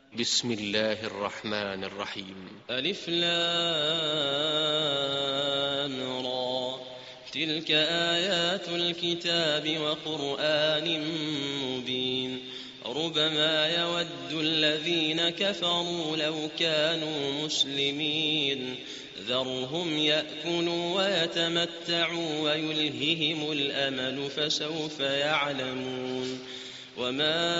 بسم الله الرحمن الرحيم. ألف لام را، تلك آيات الكتاب وقرآن مبين. ربما يود الذين كفروا لو كانوا مسلمين، ذرهم يأكلوا ويتمتعوا ويلههم الأمل فسوف يعلمون. وما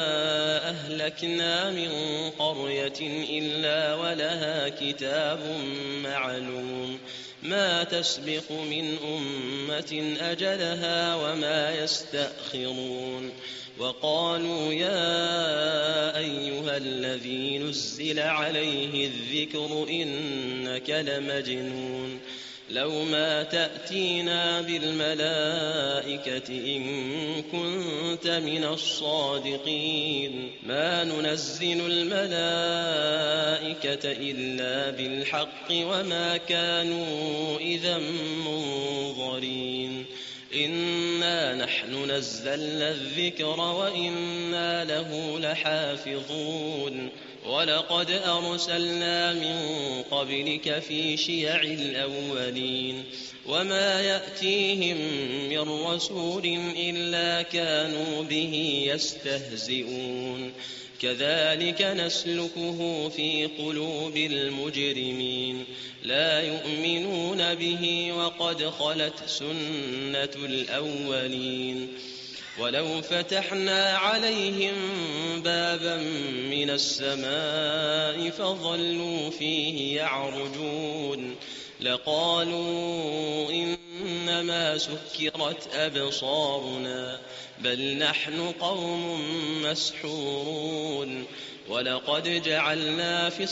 أهلكنا من قرية إلا ولها كتاب معلوم، ما تسبق من أمة أجلها وما يستأخرون. وقالوا يا أيها الذي نزل عليه الذكر إنك لمجنون، لو ما تأتينا بالملائكة إن كنت من الصادقين. ما ننزل الملائكة إلا بالحق وما كانوا إذا منظرين. إنا نحن نزلنا الذكر وإنا له لحافظون. ولقد أرسلنا من قبلك في شيع الأولين، وما يأتيهم من رسول إلا كانوا به يستهزئون. كذلك نسلكه في قلوب المجرمين، لا يؤمنون به وقد خلت سنة الأولين. ولو فتحنا عليهم بابا من السماء فظلوا فيه يعرجون لقالوا إنما سكرت أبصارنا بل نحن قوم مسحورون. ولقد جعلنا في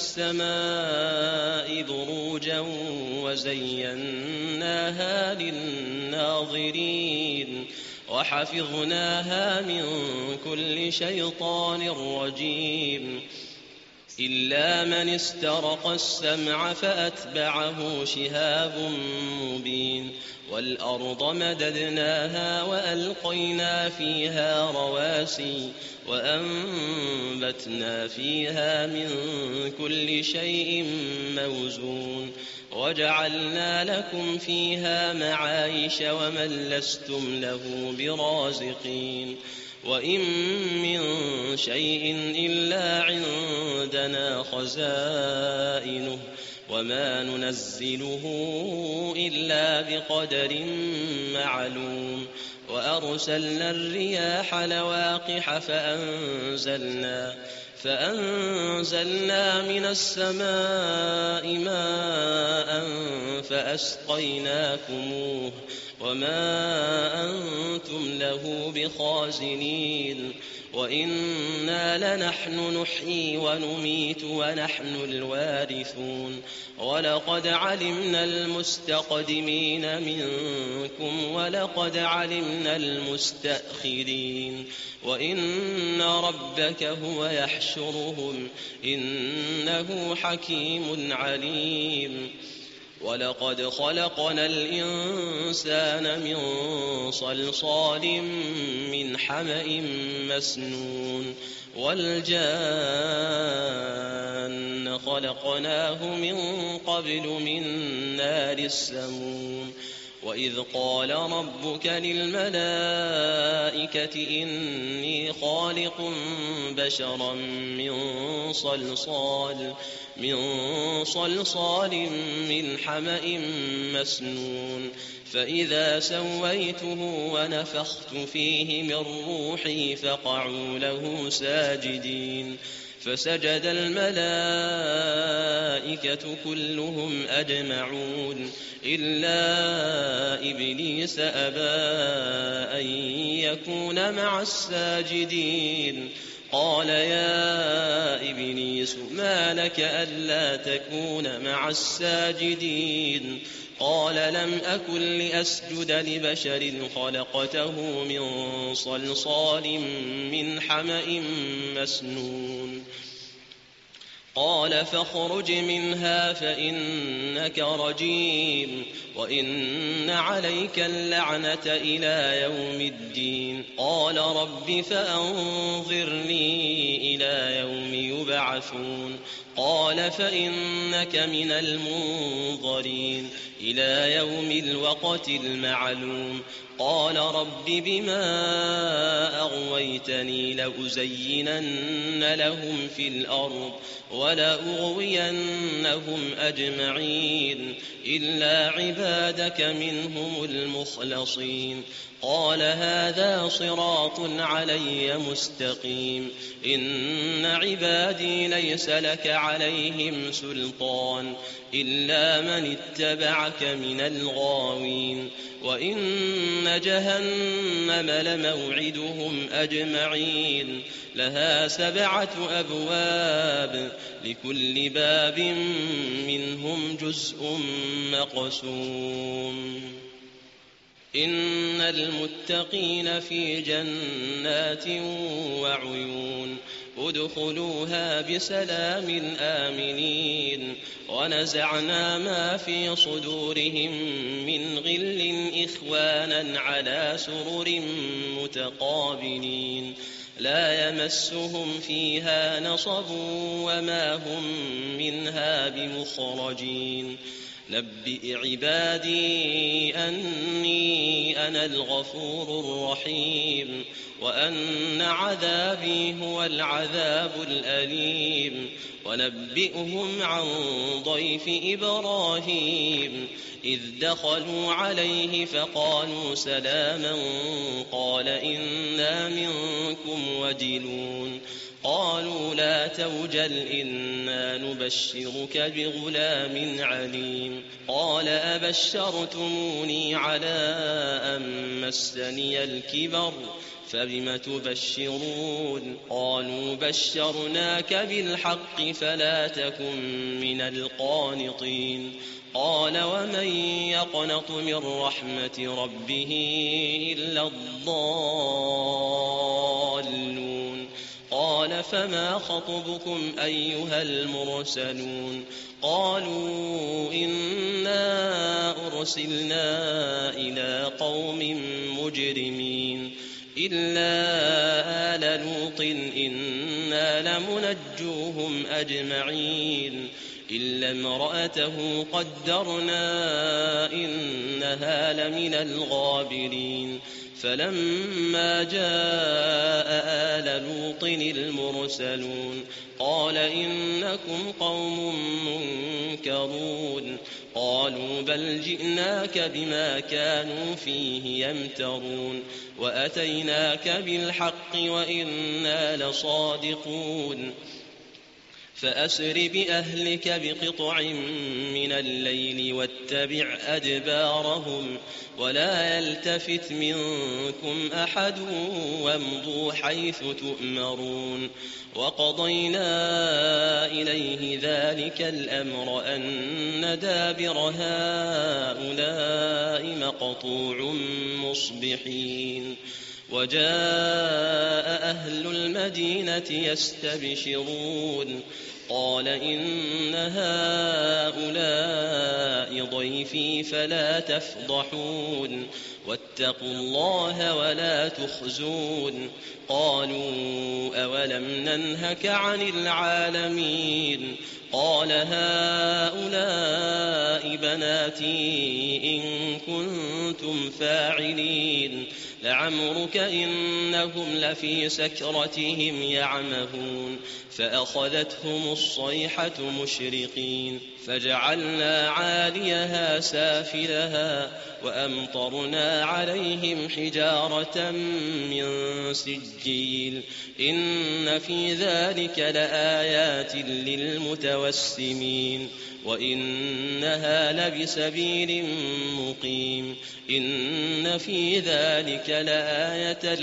السماء بروجا وزيناها للناظرين وحفظناها من كل شيطان رجيم إلا من استرق السمع فأتبعه شهاب مبين. والأرض مددناها وألقينا فيها رواسي وأنبتنا فيها من كل شيء موزون وجعلنا لكم فيها معايش ومن لستم له برازقين. وإن من شيء إلا عندنا خزائنه وما ننزله إلا بقدر معلوم. وأرسلنا الرياح لواقح فأنزلنا من السماء ماء فأسقيناكموه وما أنتم له بخازنين. وإنا لنحن نحيي ونميت ونحن الوارثون. ولقد علمنا المستقدمين منكم ولقد علمنا المستأخرين. وإن ربك هو يحشرهم إنه حكيم عليم. ولقد خلقنا الإنسان من صلصال من حمأ مسنون والجان خلقناه من قبل من نار السموم. وإذ قال ربك للملائكة إني خالق بشرا من صلصال من حمأ مسنون فإذا سويته ونفخت فيه من روحي فقعوا له ساجدين. فسجد الملائكة كلهم أجمعون إلا إبليس أبى أن يكون مع الساجدين. قال يا إبليس ما لك ألا تكون مع الساجدين؟ قال لم أكن لأسجد لبشر خلقته من صلصال من حمأ مسنون. قال فاخرج منها فإنك رجيم وإن عليك اللعنة إلى يوم الدين. قال رب فأنظرني إلى يوم يبعثون قال فإنك من المنظرين إلى يوم الوقت المعلوم قال رب بما أغويتني لأزينن لهم في الأرض ولأغوينهم أجمعين إلا عبادك منهم المخلصين قال هذا صراط علي مستقيم إن عبادي ليس لك عليهم سلطان إلا من اتبعك من الغاوين وإن جهنم لموعدهم أجمعين لها 7 أبواب لكل باب منهم جزء مقسوم إن المتقين في جنات وعيون ادخلوها بسلام آمنين ونزعنا ما في صدورهم من غل إخوانا على سرر متقابلين لا يمسهم فيها نصب وما هم منها بمخرجين نبئ عبادي أني أنا الغفور الرحيم وأن عذابي هو العذاب الأليم ونبئهم عن ضيف إبراهيم إذ دخلوا عليه فقالوا سلاما قال إنا منكم وجلون قالوا لا توجل إنا نبشرك بغلام عليم قال أبشرتموني على أن مسني الكبر فبم تبشرون قالوا بشرناك بالحق فلا تكن من القانطين قال ومن يقنط من رحمة ربه إلا الضالون قال فما خطبكم أيها المرسلون قالوا إنا أرسلنا إلى قوم مجرمين إلا آل لوط إنا لمنجوهم أجمعين إلا امرأته قدرنا إنها لمن الغابرين فلما جاء آل لوط المرسلون قال إنكم قوم منكرون قالوا بل جئناك بما كانوا فيه يمترون وأتيناك بالحق وإنا لصادقون فأسر بأهلك بقطع من الليل واتبع أدبارهم ولا يلتفت منكم أحد وامضوا حيث تؤمرون وقضينا إليه ذلك الأمر أن دابر هؤلاء مقطوع مصبحين وجاء أهل المدينة يستبشرون قال إن هؤلاء ضيفي فلا تفضحون واتقوا الله ولا تخزون قالوا أولم ننهك عن العالمين قال هؤلاء بناتي إن كنتم فاعلين لعمرك إنهم لفي سكرتهم يعمهون فأخذتهم الصيحة مشرقين فجعلنا عاليها سافلها وأمطرنا عليهم حجارة من سجيل إن في ذلك لآيات للمتوسمين وإنها لبسبيل مقيم إن في ذلك لآية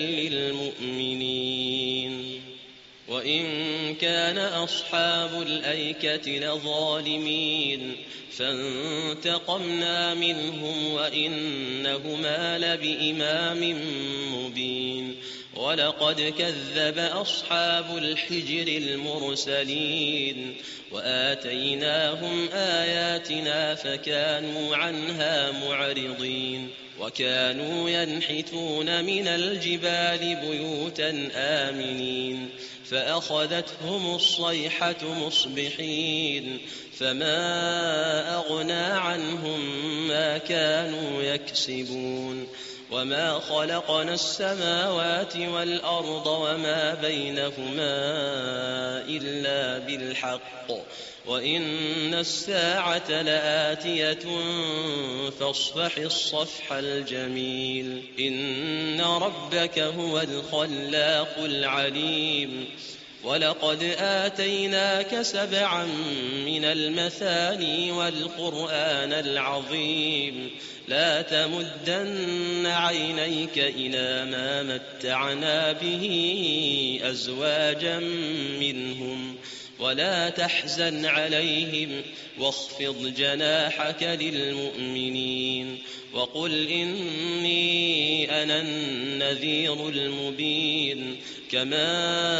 للمؤمنين وإن كان أصحاب الأيكة لظالمين فانتقمنا منهم وإنهما لبإمام مبين ولقد كذب أصحاب الحجر المرسلين وآتيناهم آياتنا فكانوا عنها معرضين وكانوا ينحتون من الجبال بيوتا آمنين فأخذتهم الصيحة مصبحين فما أغنى عنهم ما كانوا يكسبون وما خلقنا السماوات والأرض وما بينهما إلا بالحق وإن الساعة لآتية فاصفح الصفح الجميل إن ربك هو الخلاق العليم ولقد آتيناك 7 من المثاني والقرآن العظيم لا تمدن عينيك إلى ما متعنا به أزواجا منهم ولا تحزن عليهم واخفض جناحك للمؤمنين وقل إني أنا النذير المبين كما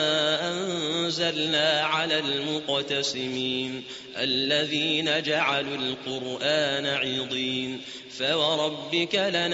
أنزلنا على المقتسمين الذين جعلوا القرآن عضين فوربك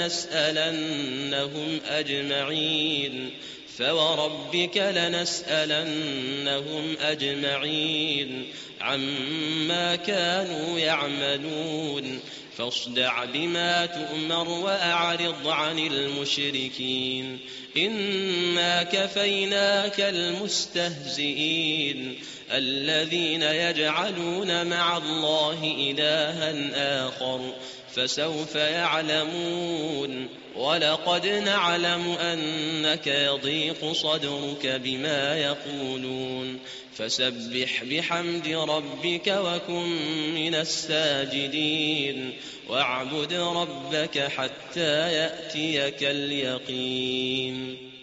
لنسألنهم أجمعين عما كانوا يعملون فاصدع بما تؤمر وأعرض عن المشركين إنا كفيناك المستهزئين الذين يجعلون مع الله إلها آخر فسوف يعلمون ولقد نعلم أنك يضيق صدرك بما يقولون فسبح بحمد ربك وكن من الساجدين واعبد ربك حتى يأتيك اليقين